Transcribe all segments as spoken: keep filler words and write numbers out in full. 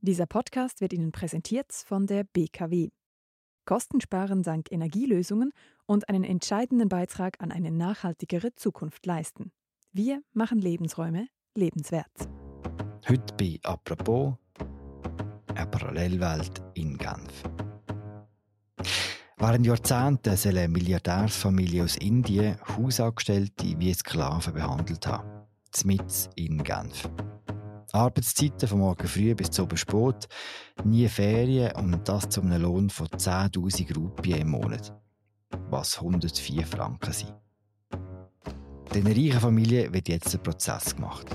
Dieser Podcast wird Ihnen präsentiert von der B K W. Kosten sparen dank Energielösungen und einen entscheidenden Beitrag an eine nachhaltigere Zukunft leisten. Wir machen Lebensräume lebenswert. Heute bei «Apropos» eine Parallelwelt in Genf. Während Jahrzehnten sollen eine Milliardärsfamilie aus Indien Hausangestellte wie Sklaven behandelt haben. Zmitz in Genf. Arbeitszeiten von morgen früh bis zu spät, nie Ferien und das zu einem Lohn von zehntausend Rupien im Monat. Was hundertvier Franken sind. Den reichen Familie wird jetzt ein Prozess gemacht.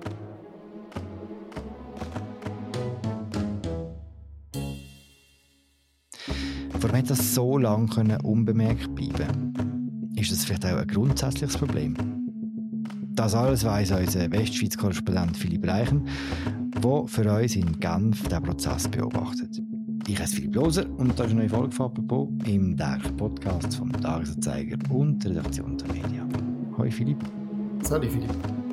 Warum hat das so lange unbemerkt bleiben? Ist das vielleicht auch ein grundsätzliches Problem? Das alles weiss unser Westschweiz-Korrespondent Philipp Reichen, der für uns in Genf den Prozess beobachtet. Ich heiße Philipp Loser und das ist eine neue Folge von «Apropos» im täglichen Podcast vom Tagesanzeiger und der Redaktion der Medien. Hallo Philipp. Hallo Philipp.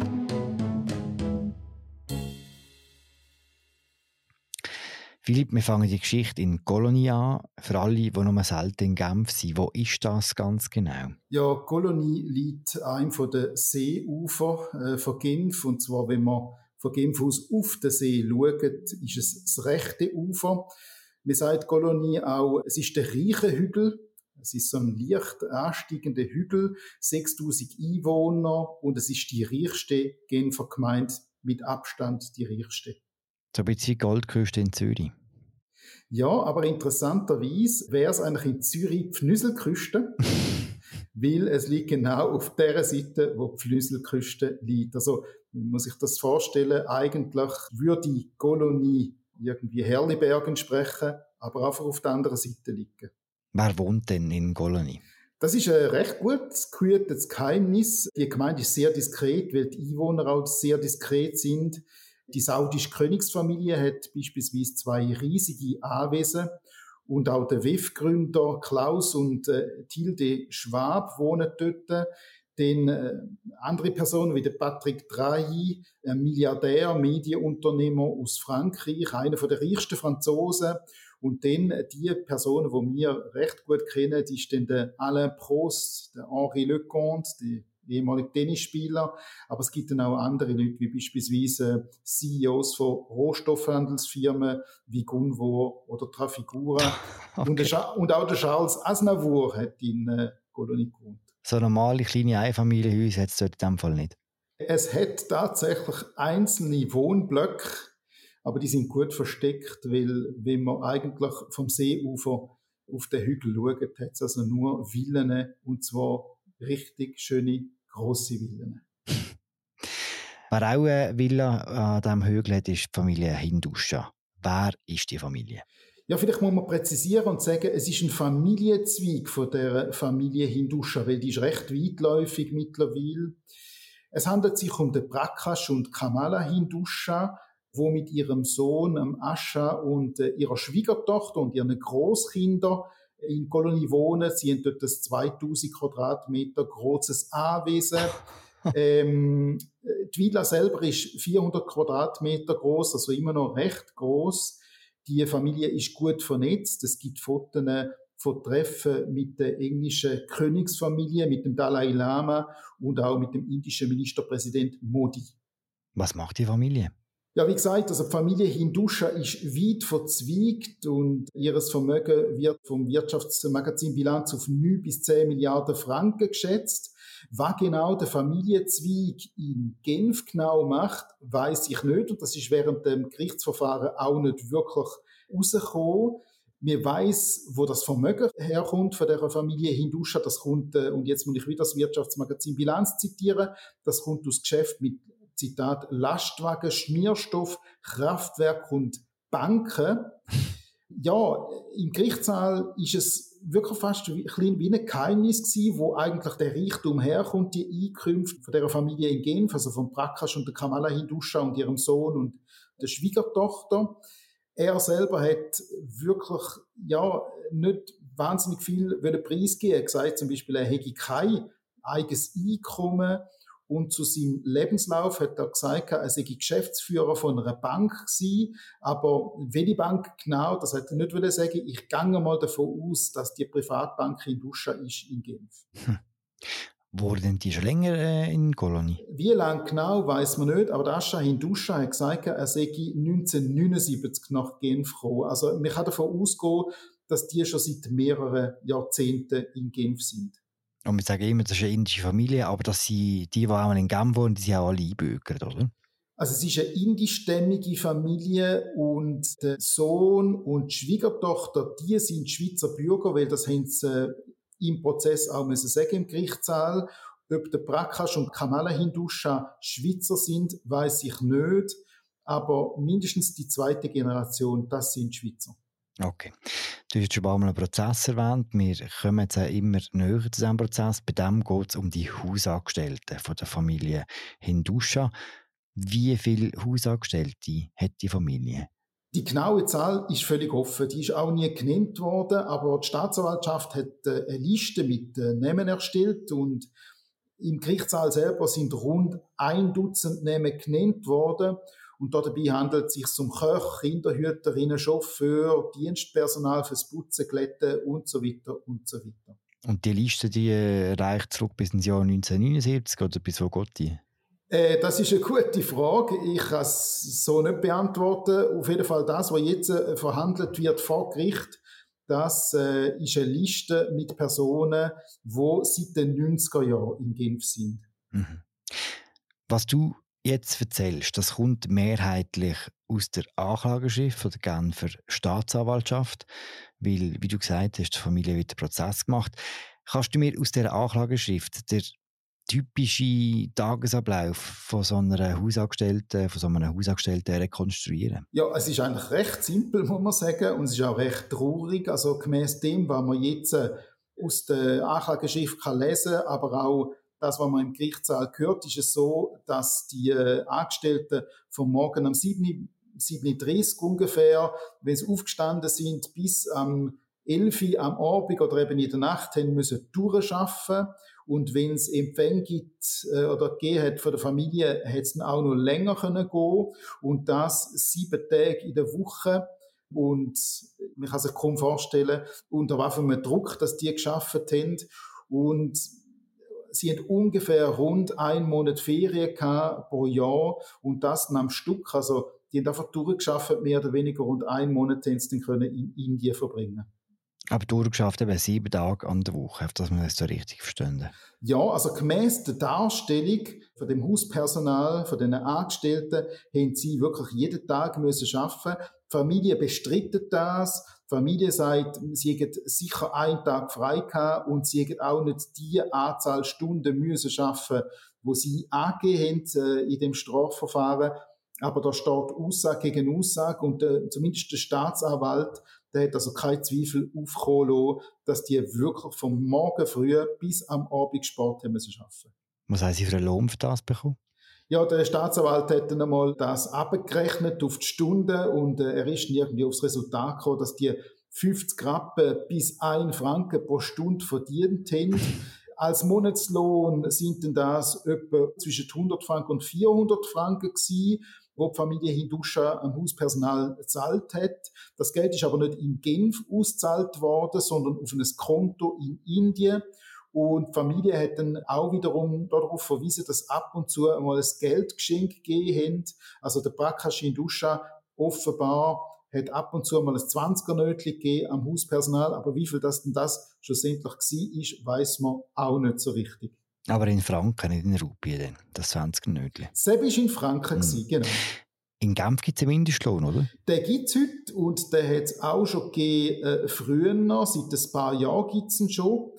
Philipp, wir fangen die Geschichte in Kolonie an. Für alle, die noch selten in Genf sind, wo ist das ganz genau? Ja, Kolonie liegt einem von den Seeufer äh, von Genf. Und zwar, wenn man von Genf aus auf den See schaut, ist es das rechte Ufer. Man sagt Kolonie auch, es ist der reiche Hügel. Es ist so ein leicht ansteigender Hügel, sechstausend Einwohner und es ist die reichste Genfer Gemeinde, mit Abstand die reichste. So ein bisschen Goldküste in Zürich. Ja, aber interessanterweise wäre es eigentlich in Zürich die Pfnüselküste, weil es liegt genau auf der Seite, wo die Pfnüselküste liegt. Also, man muss sich das vorstellen, eigentlich würde die Kolonie irgendwie Herliberg entsprechen, aber einfach auf der anderen Seite liegen. Wer wohnt denn in Kolonie? Das ist ein recht gut gehütetes Geheimnis. Die Gemeinde ist sehr diskret, weil die Einwohner auch sehr diskret sind. Die saudische Königsfamilie hat beispielsweise zwei riesige Anwesen und auch der W E F-Gründer Klaus und äh, Tilde Schwab wohnen dort. Dann äh, andere Personen wie der Patrick Drahi, ein Milliardär, Medienunternehmer aus Frankreich, einer der reichsten Franzosen. Und dann die Personen, die wir recht gut kennen, die ist dann der Alain Prost, der Henri Leconte, der ehemalige Tennisspieler, aber es gibt dann auch andere Leute, wie beispielsweise C E Os von Rohstoffhandelsfirmen wie Gunvor oder Trafigura. Okay. Und, der, und auch der Charles Aznavour hat in äh, Kolonie gewohnt. So normale kleine Einfamilienhäuser hat es dort in dem Fall nicht? Es hat tatsächlich einzelne Wohnblöcke, aber die sind gut versteckt, weil wenn man eigentlich vom Seeufer auf den Hügel schaut, hat es also nur Villen, und zwar richtig schöne, grosse Villen. Wer auch eine Villa an diesem Hügel hat, ist die Familie Hinduscha. Wer ist die Familie? Ja, vielleicht muss man präzisieren und sagen, es ist ein Familienzweig von der Familie Hinduscha, weil die ist recht weitläufig mittlerweile. Es handelt sich um den Prakash und Kamala Hinduscha, wo mit ihrem Sohn Asha und äh, ihrer Schwiegertochter und ihren Großkindern in Kolonie wohnen. Sie haben dort das zweitausend Quadratmeter grosses Anwesen. ähm, die Villa selber ist vierhundert Quadratmeter groß, also immer noch recht groß. Die Familie ist gut vernetzt. Es gibt Fotos von Treffen mit der englischen Königsfamilie, mit dem Dalai Lama und auch mit dem indischen Ministerpräsident Modi. Was macht die Familie? Ja, wie gesagt, also die Familie Hinduscha ist weit verzweigt und ihres Vermögen wird vom Wirtschaftsmagazin Bilanz auf neun bis zehn Milliarden Franken geschätzt. Was genau der Familienzweig in Genf genau macht, weiss ich nicht, und das ist während dem Gerichtsverfahren auch nicht wirklich rausgekommen. Man weiss, wo das Vermögen herkommt von der Familie Hinduscha. Das kommt, und jetzt muss ich wieder das Wirtschaftsmagazin Bilanz zitieren, das kommt aus Geschäft mit Zitat, Lastwagen, Schmierstoff, Kraftwerk und Banken. Ja, im Gerichtssaal ist es wirklich fast wie, wie ein Geheimnis gewesen, wo eigentlich der Reichtum herkommt, die Einkünfte von der Familie in Genf, also von Prakash und der Kamala Hinduscha und ihrem Sohn und der Schwiegertochter. Er selber hat wirklich, ja, nicht wahnsinnig viel preisgeben. Er hat gesagt, zum Beispiel, er hätte kein eigenes Einkommen. Und zu seinem Lebenslauf hat er gesagt, er sei Geschäftsführer von einer Bank gewesen. Aber welche Bank genau, das hat er nicht wollen sagen. Ich gehe mal davon aus, dass die Privatbank Hinduscha ist in Genf. Hm. Wurden die schon länger äh, in Kolonie? Wie lange genau, weiss man nicht, aber der Ascha Hinduscha hat gesagt, er sei neunzehnhundertneunundsiebzig nach Genf gekommen. Also man kann davon ausgehen, dass die schon seit mehreren Jahrzehnten in Genf sind. Und wir sagen immer, das ist eine indische Familie, aber dass sie, die, die auch in Genf wohnen, die sind auch alle eingebürgert, oder? Also es ist eine indischstämmige Familie und der Sohn und die Schwiegertochter, die sind Schweizer Bürger, weil das haben sie äh, im Prozess auch müssen sagen im Gerichtssaal. Ob der Prakash und Kamala Hinduscha Schweizer sind, weiß ich nicht. Aber mindestens die zweite Generation, das sind Schweizer. Okay. Du hast schon mal einen Prozess erwähnt. Wir kommen jetzt immer näher zu diesem Prozess. Bei dem geht es um die Hausangestellten von der Familie Hinduscha. Wie viele Hausangestellte hat die Familie? Die genaue Zahl ist völlig offen. Die ist auch nie genannt worden, aber die Staatsanwaltschaft hat eine Liste mit Namen erstellt und im Gerichtssaal selber sind rund ein Dutzend Namen genannt worden. Und dabei handelt es sich um Köche, Kinderhüterinnen, Chauffeur, Dienstpersonal fürs Putzen, Glätten und so weiter und so weiter. Und die Liste, die reicht zurück bis ins Jahr neunzehnhundertneunundsiebzig oder bis wo geht die? Äh, das ist eine gute Frage. Ich kann es so nicht beantworten. Auf jeden Fall das, was jetzt äh, verhandelt wird vor Gericht, das äh, ist eine Liste mit Personen, die seit den neunziger Jahren in Genf sind. Mhm. Was du jetzt erzählst, das kommt mehrheitlich aus der Anklageschrift von der Genfer Staatsanwaltschaft, weil, wie du gesagt hast, die Familie wird den Prozess gemacht. Kannst du mir aus dieser Anklageschrift der typische Tagesablauf von so einer Hausangestellten, von so einem Hausangestellten rekonstruieren? Ja, es ist eigentlich recht simpel, muss man sagen, und es ist auch recht traurig. Also gemäss dem, was man jetzt äh, aus der Anklageschrift kann lesen, aber auch das, was man im Gerichtssaal hört, ist es so, dass die äh, Angestellten vom Morgen um sieben Uhr dreißig ungefähr, wenn sie aufgestanden sind, bis am elf Uhr am Abend oder eben in der Nacht haben müssen durcharbeiten. Und wenn es Empfänge gibt äh, oder gegeben hat von der Familie, hätte es dann auch noch länger können gehen. Und das sieben Tage in der Woche. Und man kann sich kaum vorstellen, unter was für einem Druck, dass die geschafft haben. Und sie haben ungefähr rund einen Monat Ferien gehabt pro Jahr. Und das dann am Stück. Also die haben einfach durchgeschafft, mehr oder weniger rund einen Monat haben sie dann können in Indien verbringen. Aber durchgeschafft eben sieben Tage an der Woche, dass wir das so richtig verstehen. Ja, also gemäss der Darstellung von dem Hauspersonal, von den Angestellten, haben sie wirklich jeden Tag müssen arbeiten. Die Familie bestreitet das. Die Familie sagt, sie hätten sicher einen Tag frei gehabt und sie hätten auch nicht die Anzahl Stunden müssen arbeiten, die sie angegeben haben äh, in dem Strafverfahren. Aber da steht Aussage gegen Aussage und äh, zumindest der Staatsanwalt, der hat also keinen Zweifel aufkommen lassen, dass die wirklich vom Morgen früh bis am Abend Sport haben müssen arbeiten. Was haben sie für einen Lohn für das bekommen? Ja, der Staatsanwalt hat dann einmal das abgerechnet auf die Stunde und äh, er ist irgendwie aufs Resultat gekommen, dass die fünfzig Rappen bis ein Franken pro Stunde verdient haben. Als Monatslohn sind denn das etwa zwischen hundert Franken und vierhundert Franken gewesen, wo die Familie Hinduscha am Hauspersonal gezahlt hat. Das Geld ist aber nicht in Genf ausgezahlt worden, sondern auf ein Konto in Indien. Und die Familie hat dann auch wiederum darauf verwiesen, dass ab und zu einmal ein Geldgeschenk gegeben haben. Also der Prakash Hinduscha offenbar hat ab und zu mal ein Zwanziger-Nötchen gegeben am Hauspersonal. Aber wie viel das denn das schlussendlich war, weiss man auch nicht so richtig. Aber in Franken, nicht in Rupien, das zwanziger-Nötchen. Das war in Franken, mhm. genau. In Genf gibt es einen Mindestlohn, oder? Den gibt es heute und den hat es auch schon gegeben, äh, früher noch, seit ein paar Jahren gibt es ihn schon.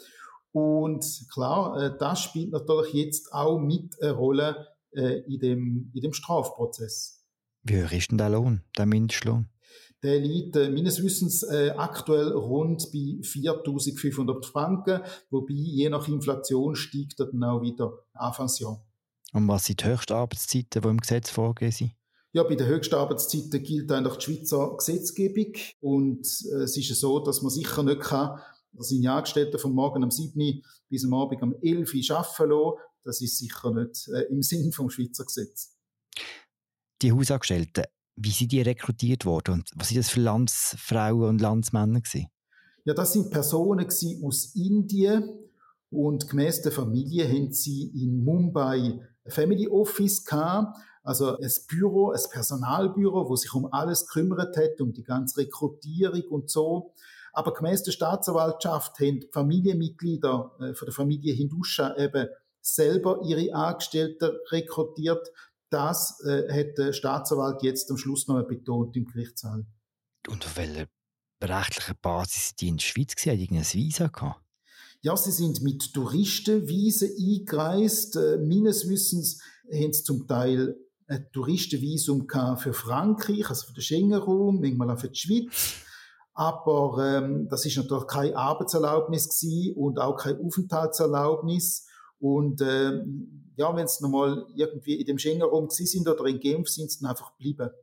Und klar, äh, das spielt natürlich jetzt auch mit eine Rolle äh, in, dem, in dem Strafprozess. Wie hoch ist denn der Lohn, der Mindestlohn? Der liegt äh, meines Wissens äh, aktuell rund bei viertausendfünfhundert Franken, wobei je nach Inflation steigt er dann auch wieder Anfangsjahr. Und was sind die höchsten Arbeitszeiten, die im Gesetz vorgegeben sind? Ja, bei den höchsten Arbeitszeiten gilt eigentlich die Schweizer Gesetzgebung und äh, es ist so, dass man sicher nicht kann, dass seine Angestellten vom Morgen um sieben Uhr bis am Abend um elf Uhr arbeiten lassen. das ist sicher nicht äh, im Sinn vom Schweizer Gesetz. Die Hausangestellten, wie sind die rekrutiert worden und was sind das für Landsfrauen und Landsmänner gewesen? Ja, das sind Personen aus Indien und gemäss der Familie haben sie in Mumbai ein Family Office gehabt, also ein Büro, ein Personalbüro, wo sich um alles gekümmert hat, um die ganze Rekrutierung und so. Aber gemäss der Staatsanwaltschaft haben die Familienmitglieder von der Familie Hinduscha eben selber ihre Angestellten rekrutiert. Das äh, hat der Staatsanwalt jetzt am Schluss noch betont im Gerichtssaal. Und auf welcher rechtlichen Basis sind die in der Schweiz gewesen? Hat irgendein Visa gehabt? Ja, sie sind mit Touristenvisa eingereist. Äh, meines Wissens haben sie zum Teil ein Touristenvisum für Frankreich, also für den Schengen-Raum, manchmal auch für die Schweiz. Aber ähm, das ist natürlich keine Arbeitserlaubnis gewesen und auch keine Aufenthaltserlaubnis. Und äh, ja, wenn sie nochmal irgendwie in dem Schengen-Raum gewesen sind oder in Genf, sind sie dann einfach geblieben.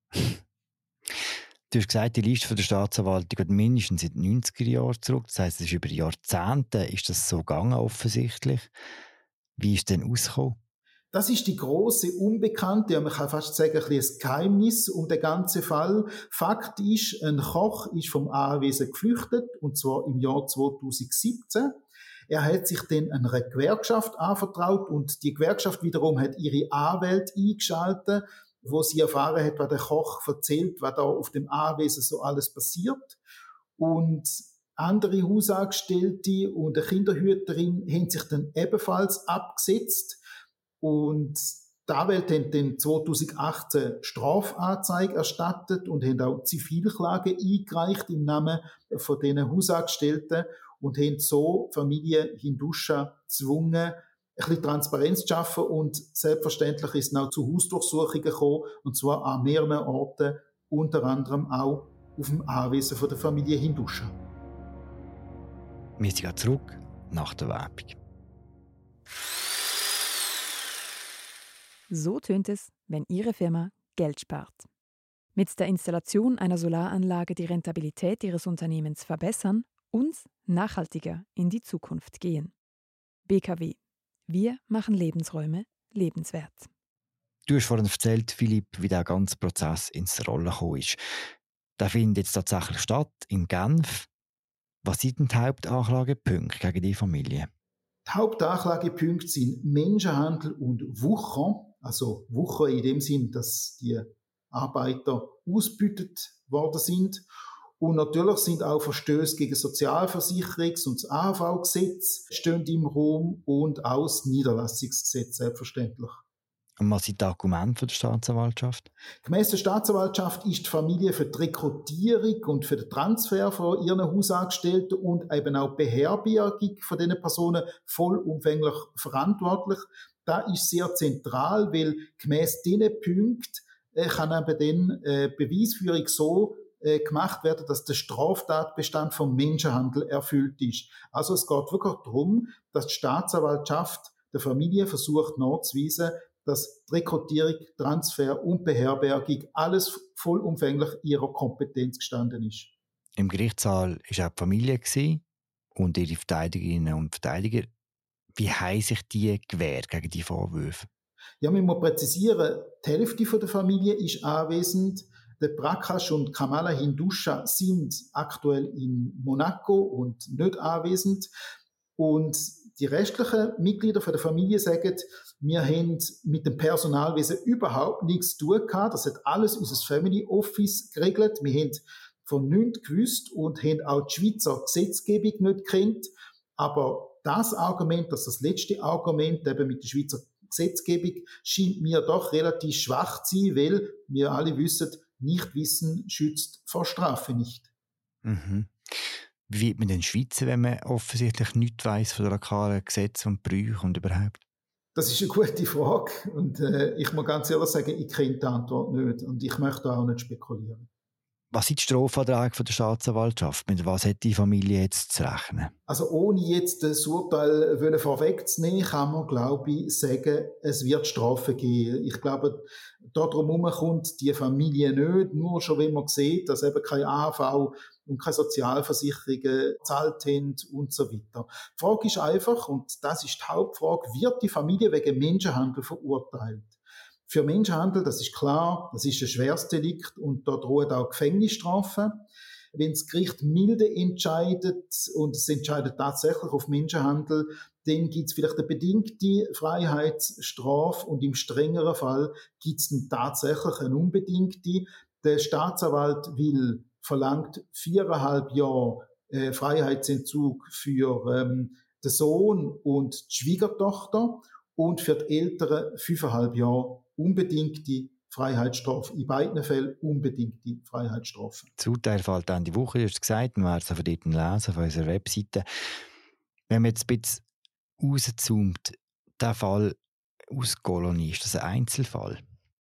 Du hast gesagt, die Liste von der Staatsanwaltung geht mindestens in die neunziger Jahre zurück. Das heisst, es ist über Jahrzehnte ist das so gegangen, offensichtlich. Wie ist es denn ausgekommen? Das ist die große Unbekannte, man kann fast sagen, ein bisschen ein Geheimnis um den ganzen Fall. Fakt ist, ein Koch ist vom Anwesen geflüchtet, und zwar im Jahr zweitausendsiebzehn. Er hat sich dann einer Gewerkschaft anvertraut und die Gewerkschaft wiederum hat ihre Anwälte eingeschaltet, wo sie erfahren hat, was der Koch erzählt, was da auf dem Anwesen so alles passiert. Und andere Hausangestellte und eine Kinderhüterin haben sich dann ebenfalls abgesetzt. Und die Anwälte haben dann zweitausendachtzehn Strafanzeige erstattet und haben auch Zivilklage eingereicht im Namen von diesen Hausangestellten und haben so die Familie Hinduscha gezwungen, ein bisschen Transparenz zu schaffen, und selbstverständlich ist es auch zu Hausdurchsuchungen gekommen, und zwar an mehreren Orten, unter anderem auch auf dem Anwesen von der Familie Hinduscha. Wir sind zurück nach der Werbung. So tönt es, wenn Ihre Firma Geld spart. Mit der Installation einer Solaranlage die Rentabilität Ihres Unternehmens verbessern und nachhaltiger in die Zukunft gehen. B K W. Wir machen Lebensräume lebenswert. Du hast vorhin erzählt, Philipp, wie der ganze Prozess ins Rollen gekommen ist. Der findet jetzt tatsächlich statt in Genf. Was sind denn die Hauptanklagepunkte gegen die Familie? Die Hauptanklagepunkte sind Menschenhandel und Wucher. Also Wucher in dem Sinn, dass die Arbeiter ausgebeutet worden sind. Und natürlich sind auch Verstöße gegen das Sozialversicherungs- und das A H V-Gesetz stehen im Raum und auch das Niederlassungsgesetz selbstverständlich. Und was sind die Argumente der Staatsanwaltschaft? Gemäss der Staatsanwaltschaft ist die Familie für die Rekrutierung und für den Transfer von ihren Hausangestellten und eben auch die Beherbergung von diesen Personen vollumfänglich verantwortlich. Das ist sehr zentral, weil gemäss diesen Punkten äh, kann eben dann äh, Beweisführung so äh, gemacht werden, dass der Straftatbestand vom Menschenhandel erfüllt ist. Also es geht wirklich darum, dass die Staatsanwaltschaft der Familie versucht nachzuweisen, dass die Rekrutierung, Transfer und Beherbergung alles vollumfänglich ihrer Kompetenz gestanden ist. Im Gerichtssaal war auch die Familie und ihre Verteidigerinnen und Verteidiger. Wie haben sich die gewehrt gegen die Vorwürfe? Ja, man muss präzisieren, die Hälfte der Familie ist anwesend. Der Prakash und Kamala Hinduscha sind aktuell in Monaco und nicht anwesend. Und die restlichen Mitglieder der Familie sagen, wir haben mit dem Personalwesen überhaupt nichts zu tun gehabt. Das hat alles unser Family Office geregelt. Wir haben von nichts gewusst und haben auch die Schweizer Gesetzgebung nicht gekannt. Aber das Argument, das das letzte Argument eben mit der Schweizer Gesetzgebung, scheint mir doch relativ schwach zu sein, weil wir alle wissen, Nichtwissen schützt vor Strafe nicht. Mhm. Wie wird man denn Schweizer, wenn man offensichtlich nichts weiss von den lokalen Gesetzen und Brüchen und überhaupt? Das ist eine gute Frage und äh, ich muss ganz ehrlich sagen, ich kenne die Antwort nicht und ich möchte auch nicht spekulieren. Was sind die Strafanträge der Staatsanwaltschaft? Mit was hat die Familie jetzt zu rechnen? Also ohne jetzt das Urteil vorwegzunehmen, kann man, glaube ich, sagen, es wird Strafen geben. Ich glaube, darum kommt die Familie nicht, nur schon wenn man sieht, dass eben keine A H V und keine Sozialversicherungen gezahlt haben und so weiter. Die Frage ist einfach, und das ist die Hauptfrage, wird die Familie wegen Menschenhandel verurteilt? Für Menschenhandel, das ist klar, das ist ein Schwerstdelikt und da drohen auch Gefängnisstrafen. Wenn das Gericht milde entscheidet und es entscheidet tatsächlich auf Menschenhandel, dann gibt es vielleicht eine bedingte Freiheitsstrafe und im strengeren Fall gibt es dann tatsächlich eine unbedingte. Der Staatsanwalt will, verlangt viereinhalb Jahre äh, Freiheitsentzug für ähm, den Sohn und die Schwiegertochter und für die Eltern fünfeinhalb Jahre unbedingte Freiheitsstrafe. In beiden Fällen unbedingte Freiheitsstrafe. Das Urteil fällt dann die Woche, du hast gesagt, wir werden es von dort lesen, auf unserer Webseite. Wenn man jetzt ein bisschen rauszoomt, der Fall aus Kolonie, ist das ein Einzelfall?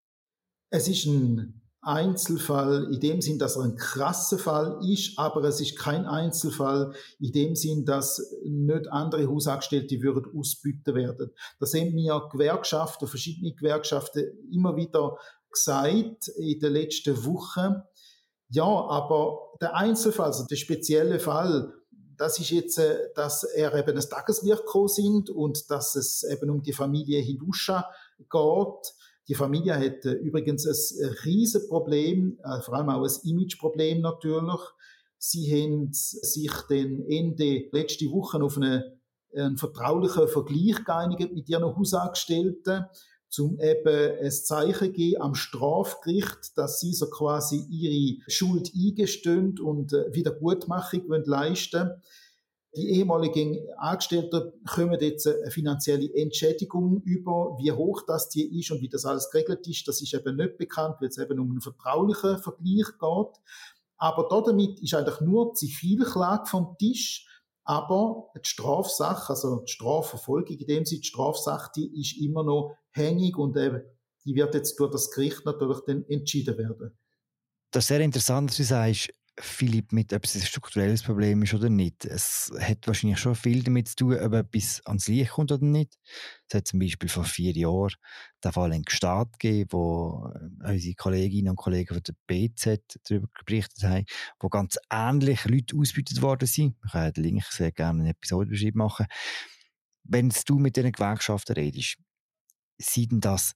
Es ist ein Einzelfall in dem Sinn, dass er ein krasser Fall ist, aber es ist kein Einzelfall in dem Sinn, dass nicht andere Hausangestellte würden ausbüten werden. Das haben mir Gewerkschaften, verschiedene Gewerkschaften immer wieder gesagt in den letzten Wochen. Ja, aber der Einzelfall, also der spezielle Fall, das ist jetzt, dass er eben ein Tageslicht gekommen sind und dass es eben um die Familie Hinduscha geht. Die Familie hat äh, übrigens ein riesen Problem, äh, vor allem auch ein Imageproblem natürlich. Sie haben sich dann Ende letzte Woche auf eine, einen vertraulichen Vergleich geeinigt mit ihren Hausangestellten, um eben ein Zeichen zu geben am Strafgericht, dass sie so quasi ihre Schuld eingestehen und äh, Wiedergutmachung leisten wollen. Die ehemaligen Angestellten kommen jetzt eine finanzielle Entschädigung über. Wie hoch das die ist und wie das alles geregelt ist, das ist eben nicht bekannt, weil es eben um einen vertraulichen Vergleich geht. Aber damit ist eigentlich nur die Zivilklage vom Tisch. Aber die Strafsache, also die Strafverfolgung, in dem Sinne, die Strafsache, die ist immer noch hängig und eben, die wird jetzt durch das Gericht natürlich dann entschieden werden. Das ist sehr interessant, dass du sagst, Philipp, mit ob es ein strukturelles Problem ist oder nicht. Es hat wahrscheinlich schon viel damit zu tun, ob etwas ans Licht kommt oder nicht. Es hat zum Beispiel vor vier Jahren den Fall in Gstaad gegeben, wo unsere Kolleginnen und Kollegen von der B Z darüber berichtet haben, wo ganz ähnlich Leute ausgebeutet worden sind. Wir können den Link sehr gerne eine Episodenbeschreibung machen. Wenn du mit diesen Gewerkschaften redest, sind denn das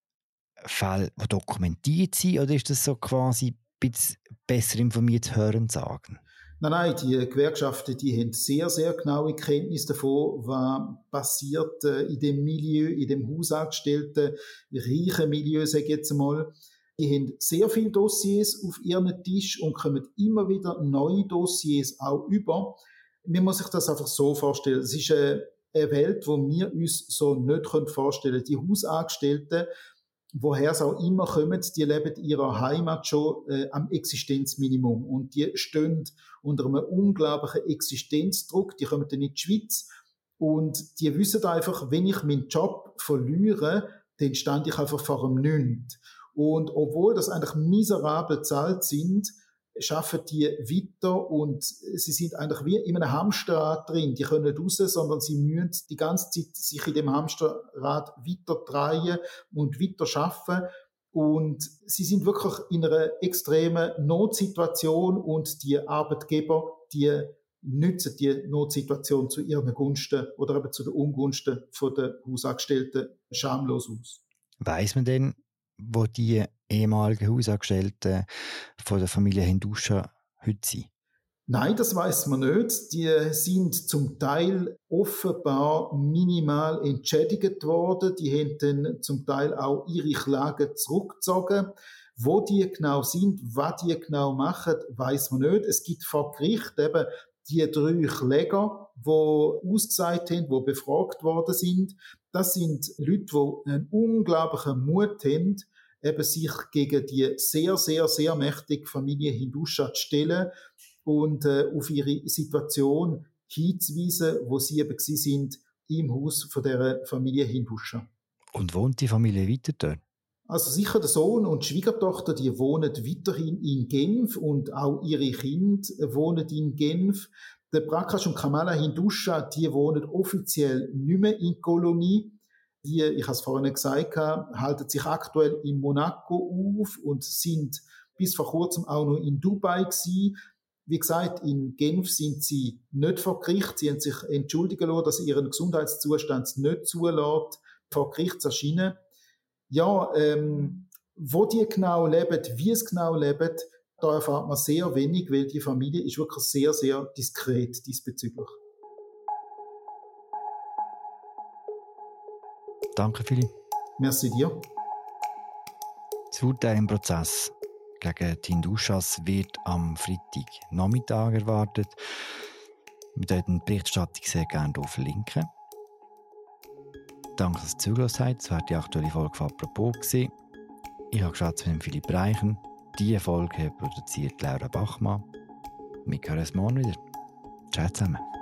Fälle, die dokumentiert sind, oder ist das so quasi ein bisschen besser informiert hören sagen? Nein, nein, die Gewerkschaften, die haben sehr, sehr genaue Kenntnis davon, was passiert in dem Milieu, in dem Hausangestellten, reichen Milieu, sage ich jetzt einmal. Die haben sehr viele Dossiers auf ihrem Tisch und kommen immer wieder neue Dossiers auch über. Man muss sich das einfach so vorstellen. Es ist eine Welt, die wir uns so nicht vorstellen können. Die Hausangestellten, woher es auch immer kommen, die leben in ihrer Heimat schon äh, am Existenzminimum und die stehen unter einem unglaublichen Existenzdruck, die kommen dann in die Schweiz und die wissen einfach, wenn ich meinen Job verliere, dann stand ich einfach vor einem Nichts. Und obwohl das eigentlich miserabel bezahlt sind, schaffen die weiter und sie sind eigentlich wie in einem Hamsterrad drin. Die können nicht raus, sondern sie müssen die ganze Zeit sich in dem Hamsterrad weiter drehen und weiter schaffen. Und sie sind wirklich in einer extremen Notsituation und die Arbeitgeber, die nutzen die Notsituation zu ihren Gunsten oder eben zu den Ungunsten der Hausangestellten schamlos aus. Weiss man denn, wo die ehemaligen Hausangestellten von der Familie Hinduscha heute sind? Nein, das weiss man nicht. Die sind zum Teil offenbar minimal entschädigt worden. Die haben dann zum Teil auch ihre Klagen zurückgezogen. Wo die genau sind, was die genau machen, weiss man nicht. Es gibt vor Gericht eben die drei Kläger, die ausgesagt haben, die befragt worden sind. Das sind Leute, die einen unglaublichen Mut haben, eben sich gegen die sehr, sehr, sehr mächtige Familie Hinduscha zu stellen und äh, auf ihre Situation hinzuweisen, wo sie eben gewesen sind im Haus von der Familie Hinduscha. Und wohnt die Familie weiter dort? Also sicher der Sohn und die Schwiegertochter, die wohnen weiterhin in Genf und auch ihre Kinder wohnen in Genf. Der Prakash und Kamala Hinduscha, die wohnen offiziell nicht mehr in Kolonie. Die, ich habe es vorhin gesagt, halten sich aktuell in Monaco auf und sind bis vor kurzem auch noch in Dubai gewesen. Wie gesagt, in Genf sind sie nicht vor Gericht. Sie haben sich entschuldigen lassen, dass sie ihren Gesundheitszustand nicht zulässt, vor Gericht zu erscheinen. Ja, ähm, wo die genau leben, wie es genau leben, da erfahrt man sehr wenig, weil die Familie ist wirklich sehr, sehr diskret diesbezüglich. Danke, Philipp. Merci dir. Das Urteil im Prozess gegen die Hinduschas wird am Freitag Nachmittag erwartet. Wir werden die Berichterstattung sehr gerne hier verlinken. Danke, dass ihr zugelassen habt. Das war die aktuelle Folge von «Apropos». Ich habe geschwätzt mit Philipp Reichen. Diese Folge produziert Laura Bachmann. Wir hören uns morgen wieder. Ciao zusammen.